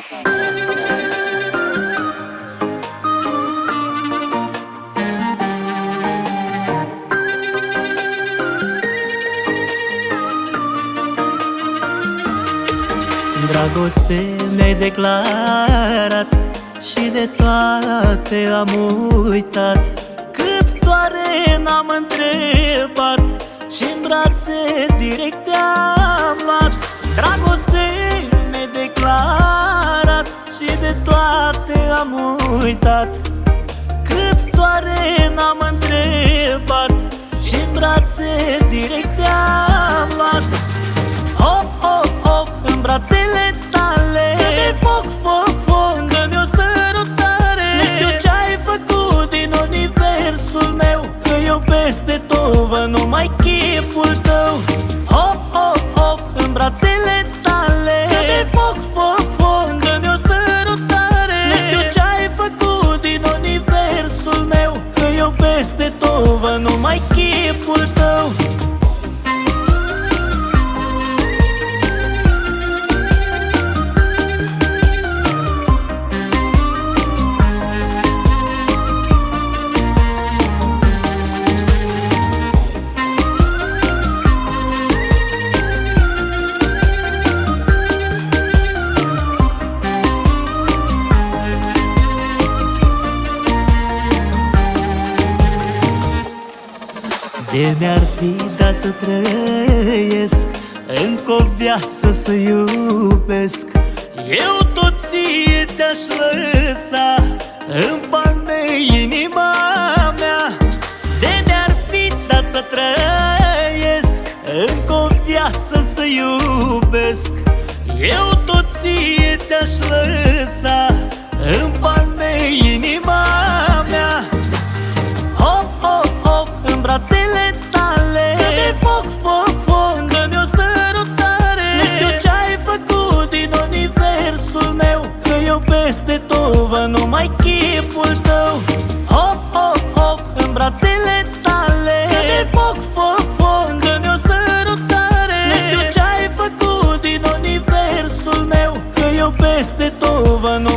Dragoste mi-ai declarat și de toate am uitat. Cât doare n-am întrebat și-n brațe direct te-am luat. Dragoste mi-ai declarat și de toate am uitat. Cât doare n-am întrebat și-n brațe direct te-am luat. Hop, hop, hop, în brațele tale, de foc, foc, foc, dă-mi o sărutare. Nu știu ce-ai făcut din universul meu, că eu peste tot văd numai chipul tău. Hop, hop, hop, în brațele tale, de foc, foc, foc, dă-mi o sărutare. Nu știu ce-ai făcut din universul meu, că eu peste tot văd numai chipul tău. De mi-ar fi dat să trăiesc încă o viață să iubesc, eu tot ție ți-aș lăsa în palme inima mea. De mi-ar fi dat să trăiesc încă o viață să iubesc, eu tot ție ți-aș lăsa în palme inima mea. Hop, hop, hop, în brațele tale, de foc, foc, foc, dă-mi o sărutare. Nu știu ce-ai făcut din universul meu, că eu peste tot văd numai chipul tău. Hop, hop, hop, în brațele tale, de foc, foc, foc, dă-mi o sărutare. Nu știu ce-ai făcut din universul meu, că eu peste tot văd numai